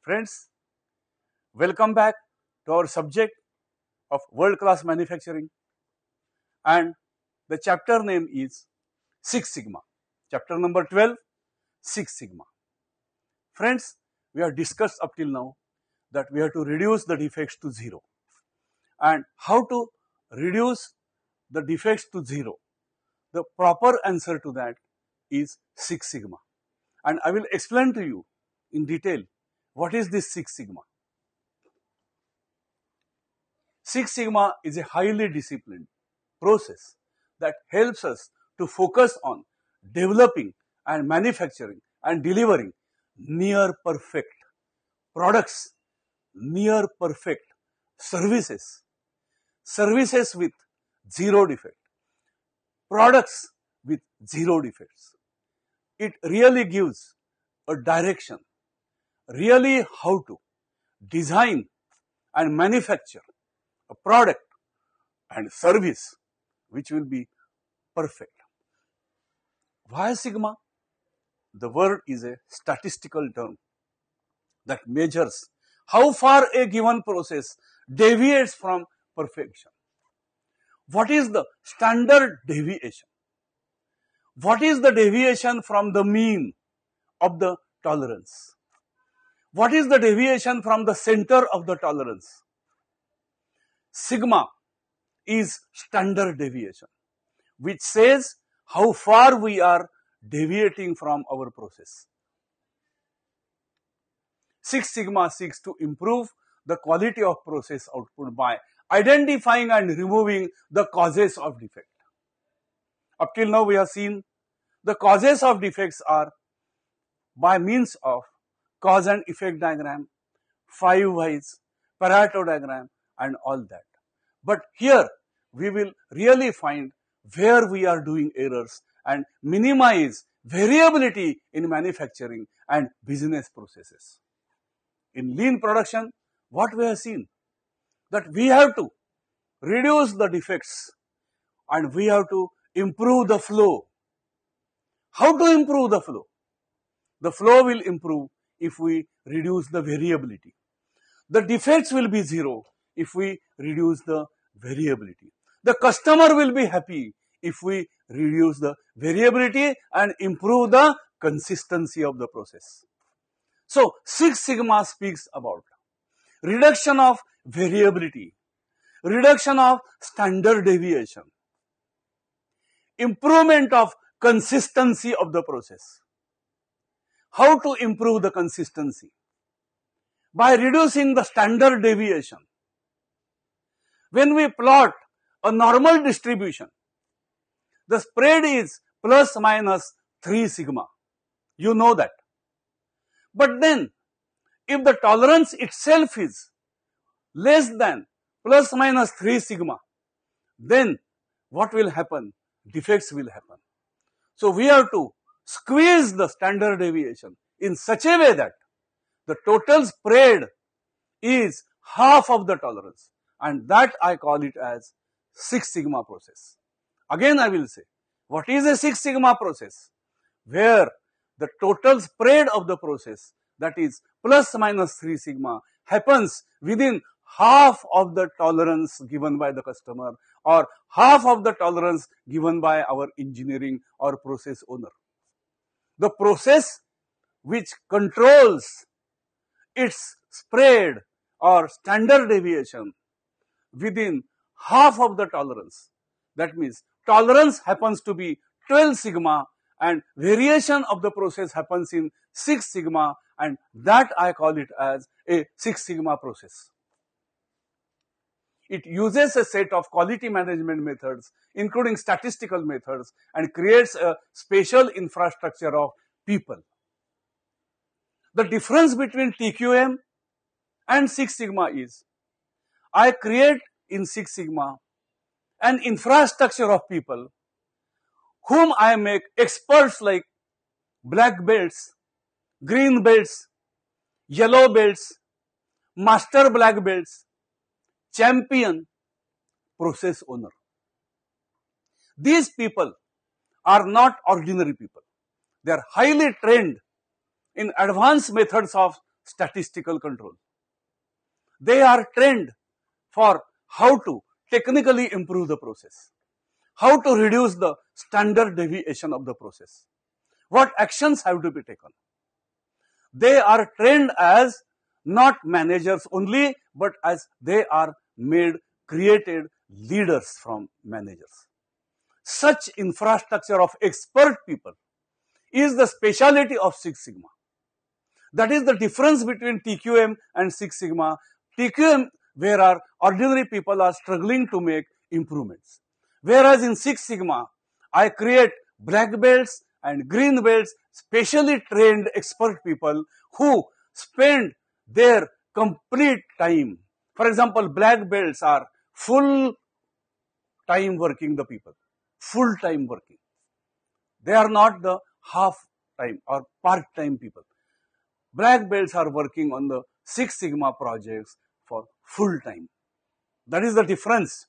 Friends, welcome back to our subject of world-class manufacturing, and the chapter name is Six Sigma. Chapter number 12, Six Sigma. Friends, we have discussed up till now that we have to reduce the defects to zero. And how to reduce the defects to zero? The proper answer to that is Six Sigma. And I will explain to you in detail what is this Six Sigma. Six Sigma is a highly disciplined process that helps us to focus on developing and manufacturing and delivering near perfect products, near perfect services, services with zero defect, products with zero defects. It really gives a direction, really how to design and manufacture a product and service which will be perfect. Why sigma? The word is a statistical term that measures how far a given process deviates from perfection. What is the standard deviation? What is the deviation from the mean of the tolerance? What is the deviation from the center of the tolerance? Sigma is standard deviation, which says how far we are deviating from our process. Six Sigma seeks to improve the quality of process output by identifying and removing the causes of defect. Up till now we have seen the causes of defects are by means of cause and effect diagram, 5 whys, Pareto diagram and all that. But here we will really find where we are doing errors and minimize variability in manufacturing and business processes. In lean production, what we have seen? That we have to reduce the defects and we have to improve the flow. How to improve the flow? The flow will improve if we reduce the variability. The defects will be zero if we reduce the variability. The customer will be happy if we reduce the variability and improve the consistency of the process. So, Six Sigma speaks about reduction of variability, reduction of standard deviation, improvement of consistency of the process. How to improve the consistency? By reducing the standard deviation. When we plot a normal distribution, the spread is plus minus 3 sigma. You know that. But then, if the tolerance itself is less than plus minus 3 sigma, then what will happen? Defects will happen. So, we have to squeeze the standard deviation in such a way that the total spread is half of the tolerance, and that I call it as Six Sigma process. Again I will say, what is a Six Sigma process? Where the total spread of the process, that is plus minus 3 sigma, happens within half of the tolerance given by the customer or half of the tolerance given by our engineering or process owner. The process which controls its spread or standard deviation within half of the tolerance. That means tolerance happens to be 12 sigma and variation of the process happens in 6 sigma, and that I call it as a Six Sigma process. It uses a set of quality management methods, including statistical methods, and creates a special infrastructure of people. The difference between TQM and Six Sigma is, I create in Six Sigma an infrastructure of people whom I make experts like black belts, green belts, yellow belts, master black belts, champion, process owner. These people are not ordinary people. They are highly trained in advanced methods of statistical control. They are trained for how to technically improve the process, how to reduce the standard deviation of the process, what actions have to be taken. They are trained as not managers only, but as they are created leaders from managers. Such infrastructure of expert people is the speciality of Six Sigma. That is the difference between TQM and Six Sigma. TQM, where our ordinary people are struggling to make improvements. Whereas in Six Sigma, I create black belts and green belts, specially trained expert people who spend their complete time. For example, black belts are full time working the people, full time working. They are not the half time or part time people. Black belts are working on the Six Sigma projects for full time. That is the difference.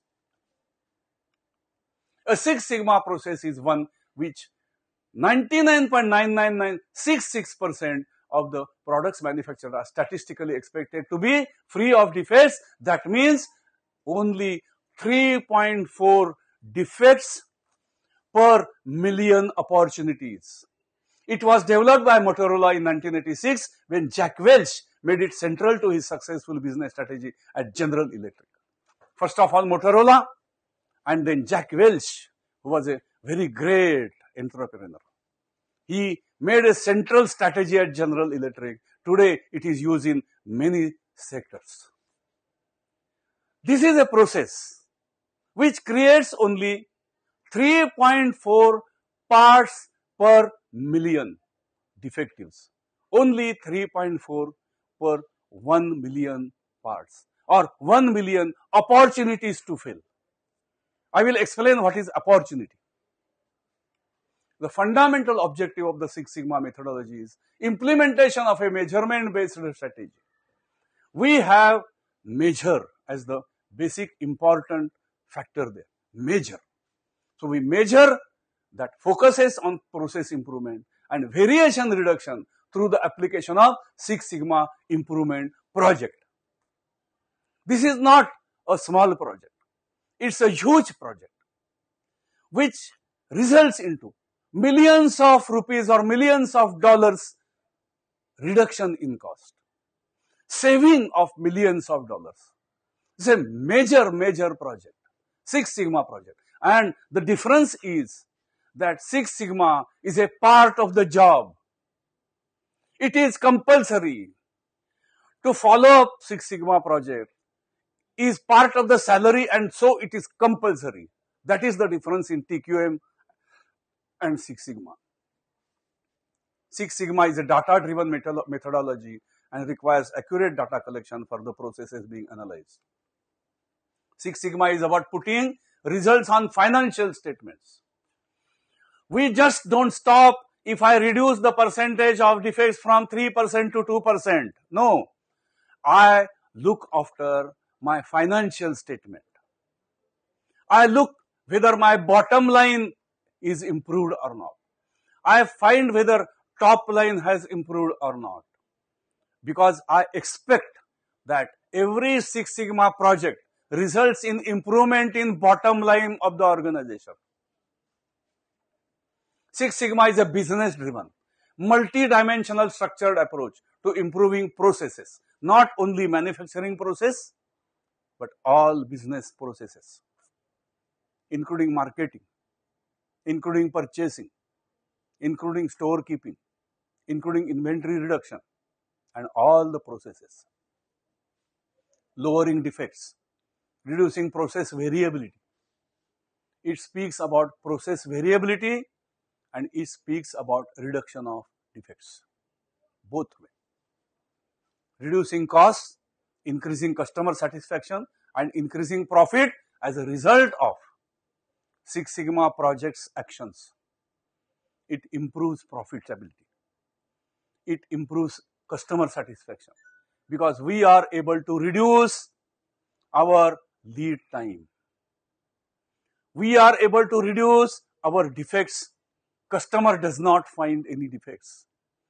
A Six Sigma process is one which 99.9996% of the products manufactured are statistically expected to be free of defects. That means only 3.4 defects per million opportunities. It was developed by Motorola in 1986 when Jack Welch made it central to his successful business strategy at General Electric. First of all, Motorola, and then Jack Welch, who was a very great entrepreneur. He made a central strategy at General Electric. Today, it is used in many sectors. This is a process which creates only 3.4 parts per million defectives. Only 3.4 per 1 million parts, or 1 million opportunities to fail. I will explain what is opportunity. The fundamental objective of the Six Sigma methodology is implementation of a measurement-based strategy. We have measure as the basic important factor there. Measure. So we measure that focuses on process improvement and variation reduction through the application of Six Sigma improvement project. This is not a small project. It's a huge project which results into millions of rupees or millions of dollars reduction in cost, saving of millions of dollars. It's a major project, Six Sigma project. And the difference is that Six Sigma is a part of the job. It is compulsory to follow up Six Sigma project is part of the salary, and so it is compulsory. That is the difference in TQM and Six Sigma. Six Sigma is a data-driven methodology and requires accurate data collection for the processes being analyzed. Six Sigma is about putting results on financial statements. We just don't stop if I reduce the percentage of defects from 3% to 2%. No, I look after my financial statement. I look whether my bottom line is improved or not. I find whether top line has improved or not. Because I expect that every Six Sigma project results in improvement in bottom line of the organization. Six Sigma is a business-driven, multi-dimensional structured approach to improving processes. Not only manufacturing process, but all business processes, including marketing, including purchasing, including storekeeping, including inventory reduction, and all the processes. Lowering defects, reducing process variability. It speaks about process variability and it speaks about reduction of defects. Both way. Reducing costs, increasing customer satisfaction, and increasing profit as a result of Six Sigma projects actions. It improves profitability. It improves customer satisfaction because we are able to reduce our lead time. We are able to reduce our defects. Customer does not find any defects.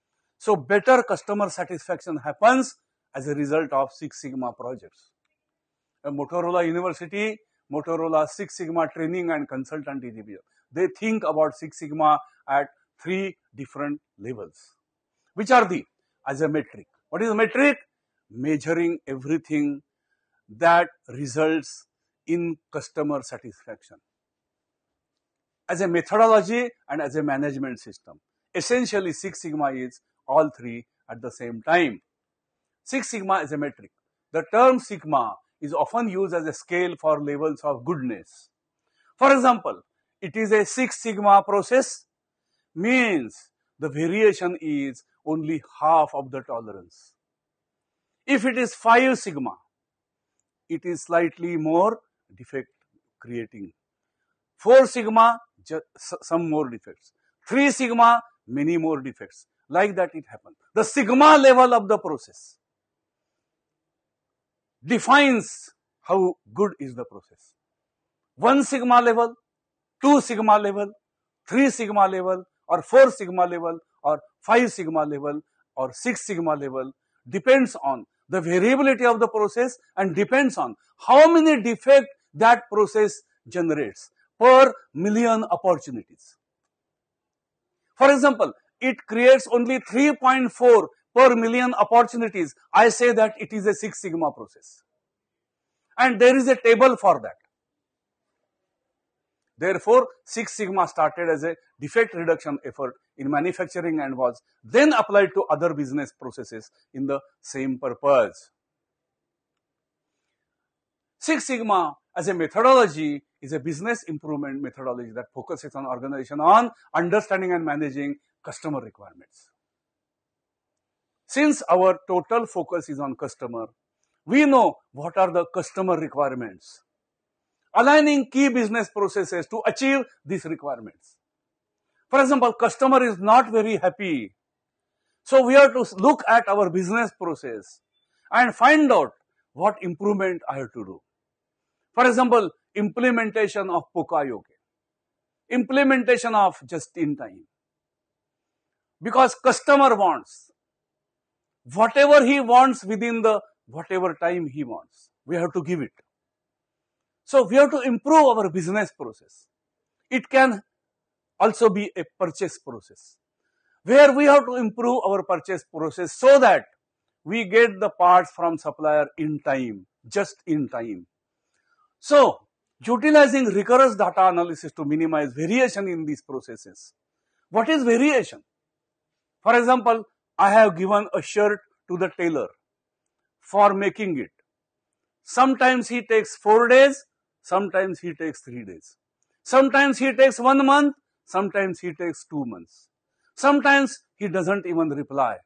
So better customer satisfaction happens as a result of Six Sigma projects. At Motorola University, Motorola Six Sigma training and consultancy division, they think about Six Sigma at 3 different levels. Which are the? As a metric. What is a metric? Measuring everything that results in customer satisfaction. As a methodology and as a management system. Essentially, Six Sigma is all three at the same time. Six Sigma is a metric. The term Sigma is often used as a scale for levels of goodness. For example, it is a Six Sigma process, means the variation is only half of the tolerance. If it is 5 Sigma, it is slightly more defect creating. 4 Sigma, some more defects. 3 Sigma, many more defects. Like that it happens. The Sigma level of the process defines how good is the process. 1 Sigma level, 2 Sigma level, 3 Sigma level, or 4 Sigma level, or 5 Sigma level, or 6 Sigma level depends on the variability of the process and depends on how many defects that process generates per million opportunities. For example, it creates only 3.4 per million opportunities. I say that it is a Six Sigma process. And there is a table for that. Therefore, Six Sigma started as a defect reduction effort in manufacturing and was then applied to other business processes in the same purpose. Six Sigma as a methodology is a business improvement methodology that focuses on organization on understanding and managing customer requirements. Since our total focus is on customer, we know what are the customer requirements. Aligning key business processes to achieve these requirements. For example, customer is not very happy. So we have to look at our business process and find out what improvement I have to do. For example, implementation of Puka-Yoke, implementation of just-in-time. Because customer wants whatever he wants within the whatever time he wants. We have to give it. So we have to improve our business process. It can also be a purchase process, where we have to improve our purchase process so that we get the parts from supplier in time, just in time. So, utilizing rigorous data analysis to minimize variation in these processes. What is variation? For example, I have given a shirt to the tailor for making it. Sometimes he takes 4 days, sometimes he takes 3 days. Sometimes he takes 1 month, sometimes he takes 2 months. Sometimes he doesn't even reply.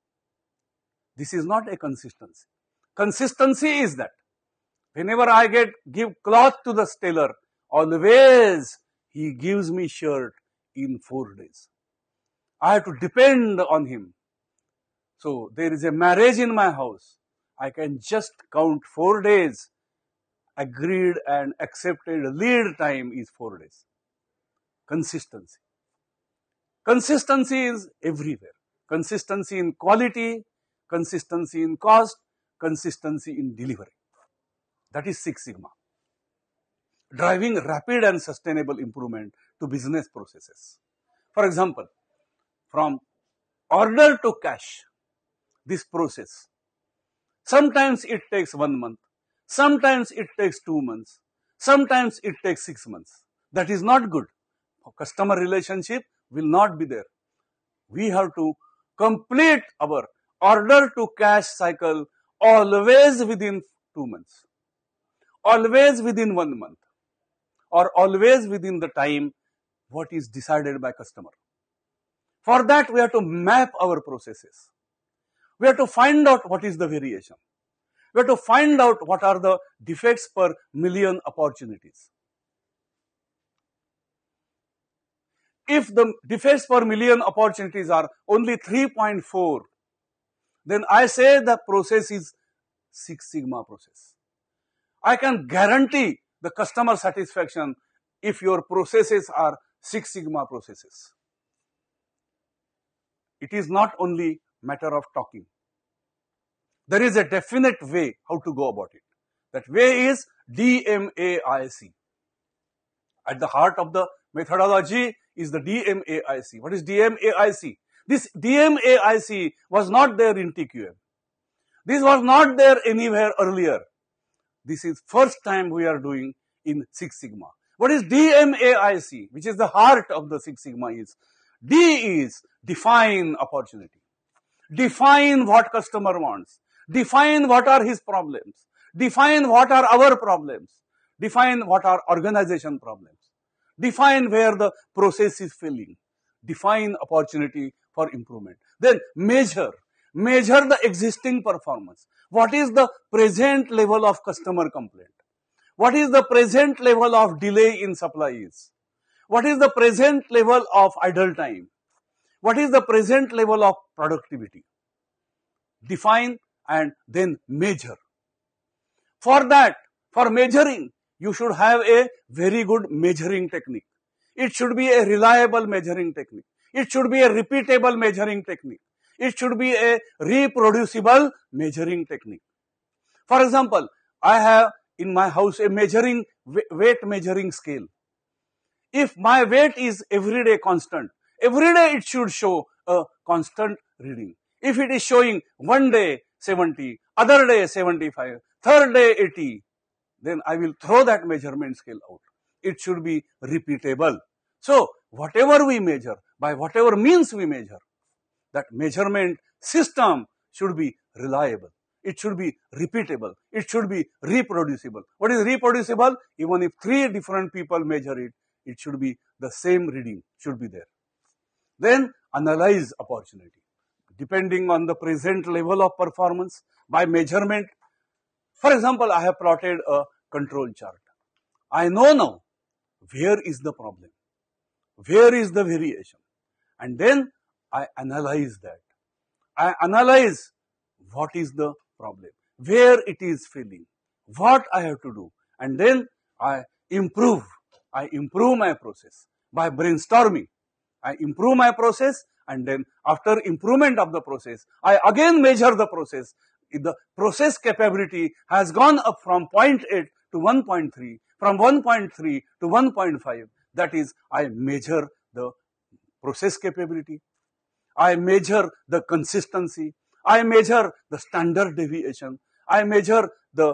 This is not a consistency. Consistency is that whenever I give cloth to the tailor, always he gives me shirt in 4 days. I have to depend on him. So there is a marriage in my house. I can just count 4 days. Agreed and accepted lead time is 4 days. Consistency. Consistency is everywhere. Consistency in quality, consistency in cost, consistency in delivery. That is Six Sigma. Driving rapid and sustainable improvement to business processes. For example, from order to cash, this process, sometimes it takes 1 month, sometimes it takes 2 months, sometimes it takes 6 months. That is not good. Customer relationship will not be there. We have to complete our order to cash cycle always within 2 months, always within 1 month, or always within the time what is decided by customer. For that, we have to map our processes. We have to find out what is the variation. We have to find out what are the defects per million opportunities. If the defects per million opportunities are only 3.4, then I say the process is Six Sigma process. I can guarantee the customer satisfaction if your processes are Six Sigma processes. It is not only matter of talking. There is a definite way how to go about it. That way is DMAIC. At the heart of the methodology is the DMAIC. What is DMAIC? This DMAIC was not there in TQM. This was not there anywhere earlier. This is first time we are doing in Six Sigma. What is DMAIC? Which is the heart of the Six Sigma is. D is define opportunity. Define what customer wants. Define what are his problems. Define what are our problems. Define what are organization problems. Define where the process is failing. Define opportunity for improvement. Then measure. Measure the existing performance. What is the present level of customer complaint? What is the present level of delay in supplies? What is the present level of idle time? What is the present level of productivity? Define and then measure. For that, for measuring, you should have a very good measuring technique. It should be a reliable measuring technique. It should be a repeatable measuring technique. It should be a reproducible measuring technique. For example, I have in my house a measuring weight measuring scale. If my weight is everyday constant, every day it should show a constant reading. If it is showing one day 70, other day 75, third day 80, then I will throw that measurement scale out. It should be repeatable. So, whatever we measure, by whatever means we measure, that measurement system should be reliable. It should be repeatable. It should be reproducible. What is reproducible? Even if 3 different people measure it, it should be the same reading should be there. Then analyze opportunity. Depending on the present level of performance by measurement. For example, I have plotted a control chart. I know now where is the problem, where is the variation, and then I analyze that. I analyze what is the problem, where it is failing, what I have to do, and then I improve my process by brainstorming. I improve my process, and then after improvement of the process, I again measure the process. If the process capability has gone up from 0.8 to 1.3, from 1.3 to 1.5, that is, I measure the process capability. I measure the consistency. I measure the standard deviation. I measure the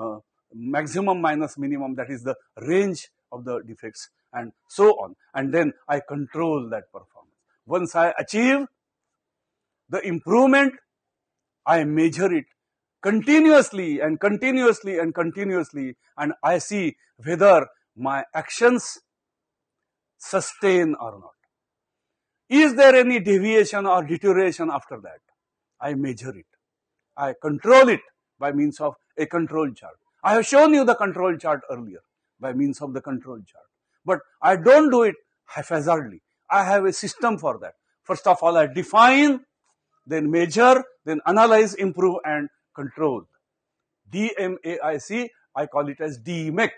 maximum minus minimum, that is the range of the defects, and so on. And then I control that performance. Once I achieve the improvement, I measure it continuously and continuously and continuously, and I see whether my actions sustain or not. Is there any deviation or deterioration after that? I measure it. I control it by means of a control chart. I have shown you the control chart earlier by means of the control chart. But I don't do it haphazardly. I have a system for that. First of all, I define, then measure, then analyze, improve, and control. DMAIC, I call it as DMAIC.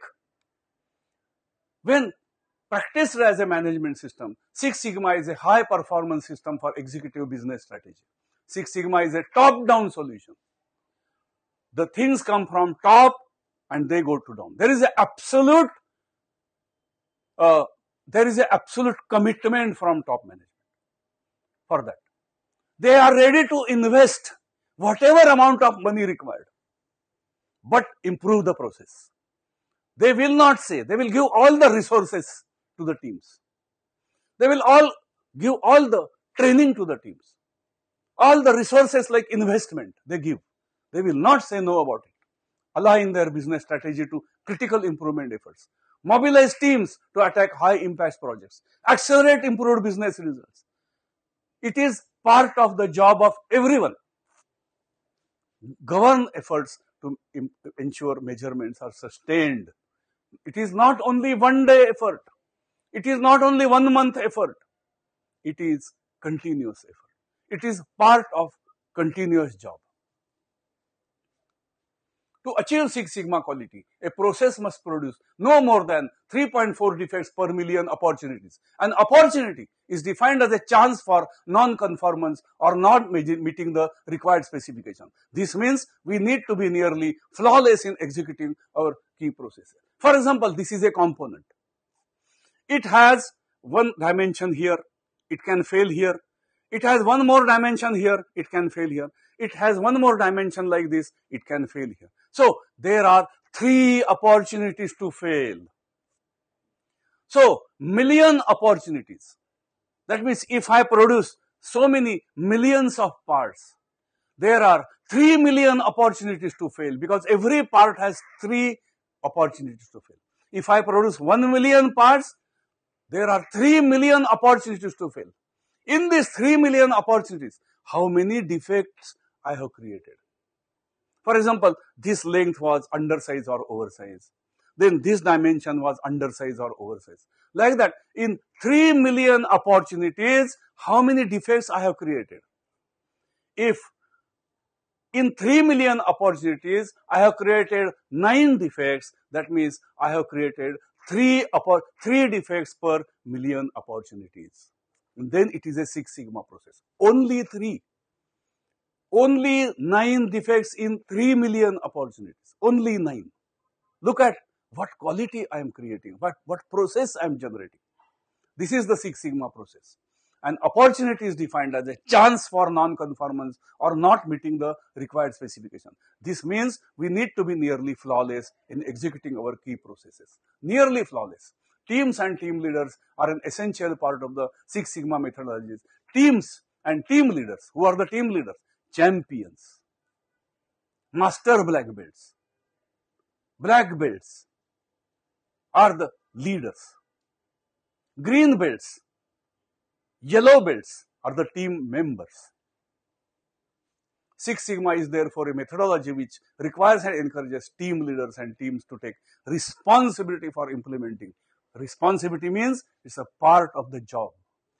When practiced as a management system, Six Sigma is a high performance system for executive business strategy. Six Sigma is a top-down solution. The things come from top and they go to down. There is an absolute commitment from top management for that. They are ready to invest whatever amount of money required, but improve the process. They will not say, they will give all the resources to the teams. They will all give all the training to the teams. All the resources like investment they give. They will not say no about it. Align their business strategy to critical improvement efforts. Mobilize teams to attack high impact projects. Accelerate improved business results. It is part of the job of everyone. Govern efforts to ensure measurements are sustained. It is not only one day effort. It is not only 1 month effort. It is continuous effort. It is part of continuous job. To achieve Six Sigma quality, a process must produce no more than 3.4 defects per million opportunities. An opportunity is defined as a chance for non-conformance or not meeting the required specification. This means we need to be nearly flawless in executing our key processes. For example, this is a component. It has one dimension here, it can fail here. It has one more dimension here, it can fail here. It has one more dimension like this, it can fail here. So, there are 3 opportunities to fail. So, million opportunities. That means if I produce so many millions of parts, there are 3 million opportunities to fail, because every part has 3 opportunities to fail. If I produce 1 million parts, there are 3 million opportunities to fail. In these 3 million opportunities, how many defects I have created? For example, this length was undersized or oversized. Then this dimension was undersized or oversized. Like that, in 3 million opportunities, how many defects I have created? If in 3 million opportunities, I have created 9 defects, that means I have created 3 defects per million opportunities. And then it is a Six Sigma process. Only 3. Only 9 defects in 3 million opportunities. Only 9. Look at what quality I am creating, what process I am generating. This is the Six Sigma process. An opportunity is defined as a chance for non-conformance or not meeting the required specification. This means we need to be nearly flawless in executing our key processes. Nearly flawless. Teams and team leaders are an essential part of the Six Sigma methodologies. Teams and team leaders. Who are the team leaders? Champions. Master black belts. Black belts are the leaders. Green belts, yellow belts are the team members. Six Sigma is therefore a methodology which requires and encourages team leaders and teams to take responsibility for implementing. Responsibility means it's a part of the job.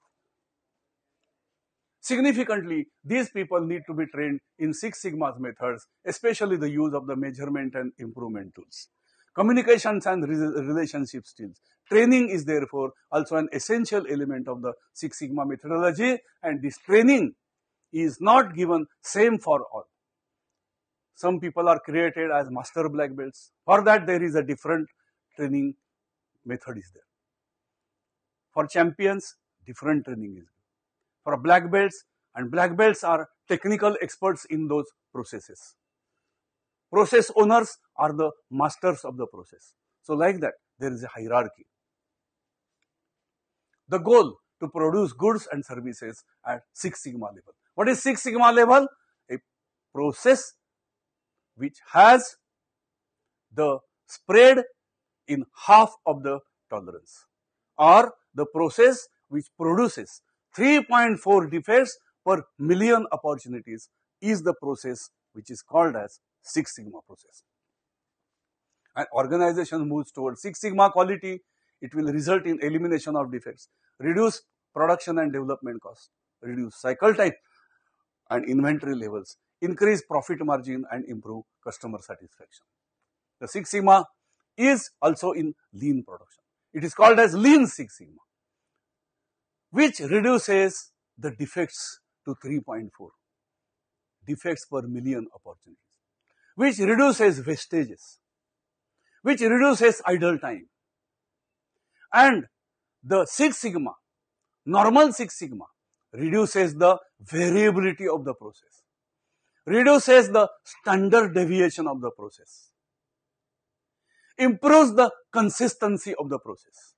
Significantly, these people need to be trained in Six Sigma's methods, especially the use of the measurement and improvement tools. Communications and relationship skills. Training is therefore also an essential element of the Six Sigma methodology, and this training is not given same for all. Some people are created as master black belts. For that there is a different training method is there. For champions, different training is there. For black belts, and black belts are technical experts in those processes. Process owners are the masters of the process. So like that, there is a hierarchy. The goal to produce goods and services at Six Sigma level. What is Six Sigma level? A process which has the spread in half of the tolerance, or the process which produces 3.4 defects per million opportunities is the process which is called as Six Sigma process. An organization moves towards Six Sigma quality, it will result in elimination of defects, reduce production and development costs, reduce cycle time and inventory levels, increase profit margin and improve customer satisfaction. The Six Sigma is also in lean production. It is called as Lean Six Sigma, which reduces the defects to 3.4 defects per million opportunities, which reduces wastages, which reduces idle time. And the Six Sigma, normal Six Sigma, reduces the variability of the process, reduces the standard deviation of the process, improves the consistency of the process,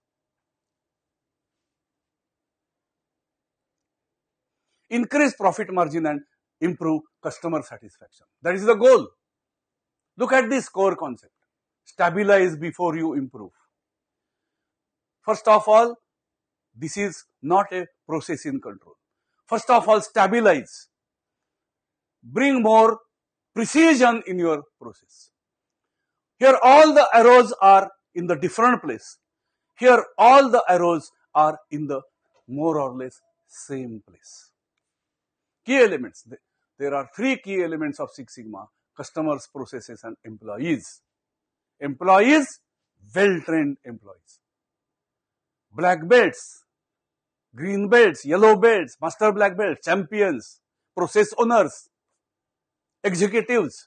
increase profit margin and improve customer satisfaction. That is the goal. Look at this core concept. Stabilize before you improve. First of all, this is not a process in control. First of all, stabilize. Bring more precision in your process. Here all the arrows are in the different place. Here all the arrows are in the more or less same place. Key elements. There are 3 key elements of Six Sigma. customers, processes and employees. Employees, well-trained employees. Black belts, green belts, yellow belts, master black belts, champions, process owners, executives.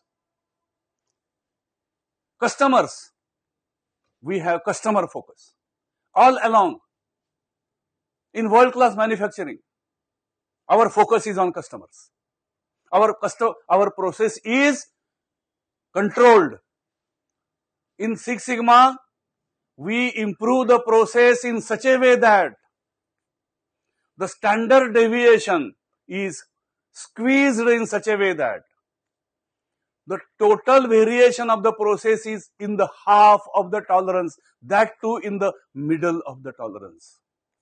Customers, we have customer focus. All along, in world-class manufacturing, our focus is on customers. Our process is controlled. In Six Sigma, we improve the process in such a way that the standard deviation is squeezed in such a way that the total variation of the process is in the half of the tolerance, that too in the middle of the tolerance.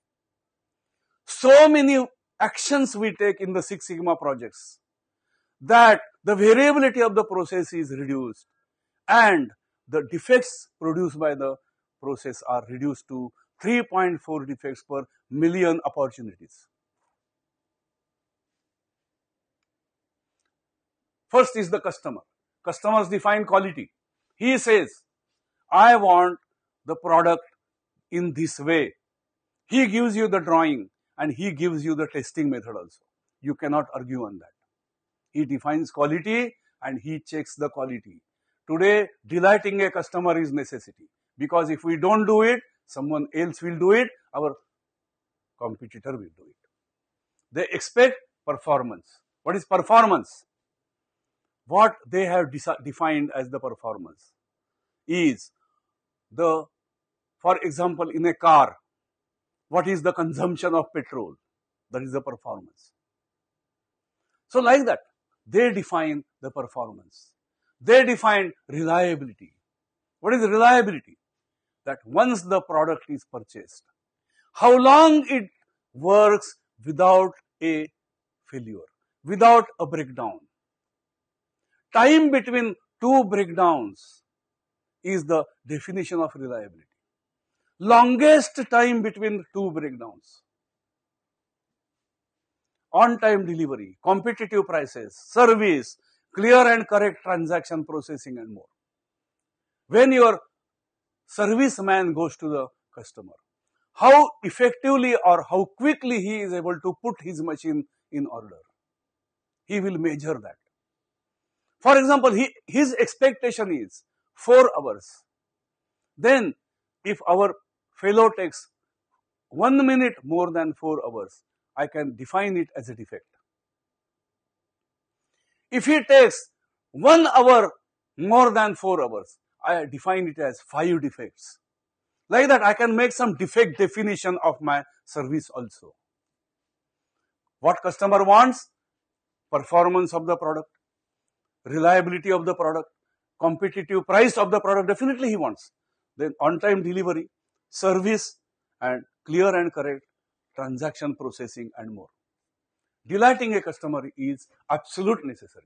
So many actions we take in the Six Sigma projects that the variability of the process is reduced and the defects produced by the process are reduced to 3.4 defects per million opportunities. First is the customer. Customers define quality. He says, I want the product in this way. He gives you the drawing and he gives you the testing method also. You cannot argue on that. He defines quality and he checks the quality. Today, delighting a customer is necessity, because if we don't do it, someone else will do it, our competitor will do it. They expect performance. What is performance? What they have defined as the performance is the, for example, in a car, what is the consumption of petrol? That is the performance. So like that, they define the performance. They define reliability. What is reliability? That once the product is purchased, how long it works without a failure, without a breakdown. Time between two breakdowns is the definition of reliability. Longest time between two breakdowns. On-time delivery, competitive prices, service, clear and correct transaction processing and more. When your serviceman goes to the customer, how effectively or how quickly he is able to put his machine in order. He will measure that. For example, his expectation is 4 hours. Then, if our fellow takes 1 minute more than 4 hours, I can define it as a defect. If he takes 1 hour more than 4 hours, I define it as 5 defects. Like that, I can make some defect definition of my service also. What customer wants? Performance of the product, reliability of the product, competitive price of the product, definitely he wants. Then on-time delivery, service and clear and correct transaction processing and more. Delighting a customer is absolute necessary.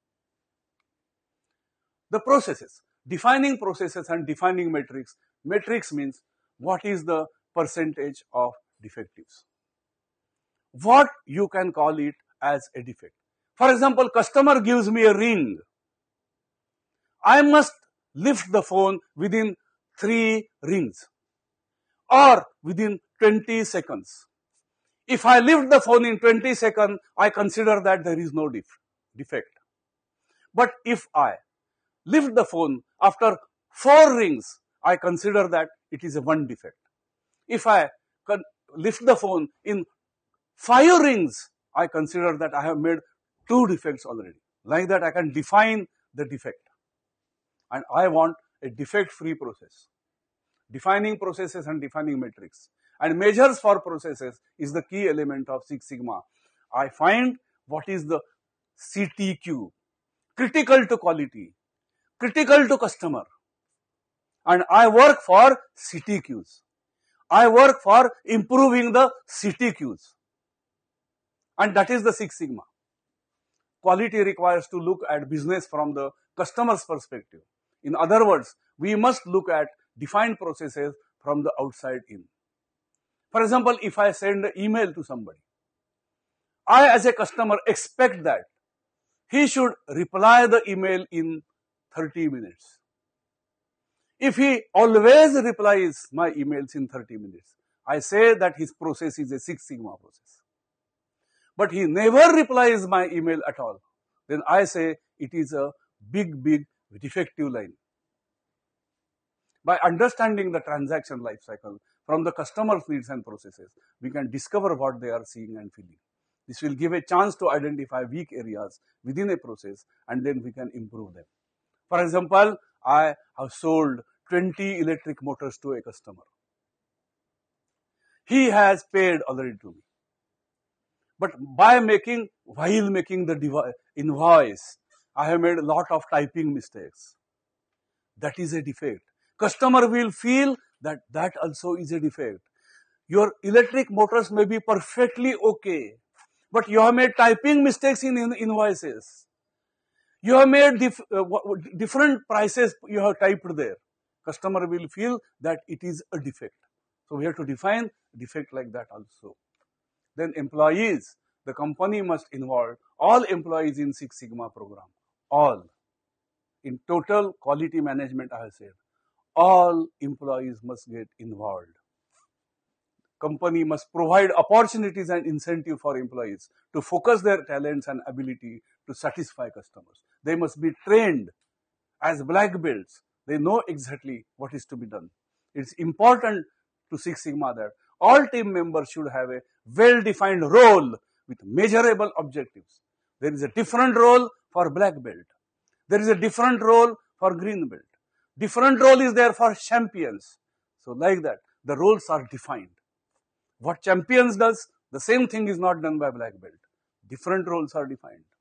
The processes, defining processes and defining metrics. Metrics means what is the percentage of defectives. What you can call it as a defect. For example, customer gives me a ring. I must lift the phone within 3 rings or within 20 seconds. If I lift the phone in 20 seconds, I consider that there is no defect. But if I lift the phone after 4 rings, I consider that it is a 1 defect. If I lift the phone in 5 rings, I consider that I have made 2 defects already. Like that, I can define the defect. And I want a defect-free process. Defining processes and defining metrics. And measures for processes is the key element of Six Sigma. I find what is the CTQ, critical to quality, critical to customer. And I work for CTQs. I work for improving the CTQs. And that is the Six Sigma. Quality requires to look at business from the customer's perspective. In other words, we must look at defined processes from the outside in. For example, if I send an email to somebody, I as a customer expect that he should reply the email in 30 minutes. If he always replies my emails in 30 minutes, I say that his process is a Six Sigma process. But he never replies my email at all, then I say it is a big defective line. By understanding the transaction life cycle from the customer's needs and processes, we can discover what they are seeing and feeling. This will give a chance to identify weak areas within a process, and then we can improve them. For example, I have sold 20 electric motors to a customer. He has paid already to me. But while making the invoice, I have made a lot of typing mistakes. That is a defect. Customer will feel that also is a defect. Your electric motors may be perfectly okay, but you have made typing mistakes in invoices. You have made different prices you have typed there. Customer will feel that it is a defect. So we have to define defect like that also. Then employees, the company must involve all employees in Six Sigma program. All. In total quality management, I have said, all employees must get involved. Company must provide opportunities and incentive for employees to focus their talents and ability to satisfy customers. They must be trained as black belts. They know exactly what is to be done. It's important to Six Sigma that all team members should have a well-defined role with measurable objectives. There is a different role for black belt. There is a different role for green belt. Different role is there for champions. So like that, the roles are defined. What champions does, the same thing is not done by black belt. Different roles are defined.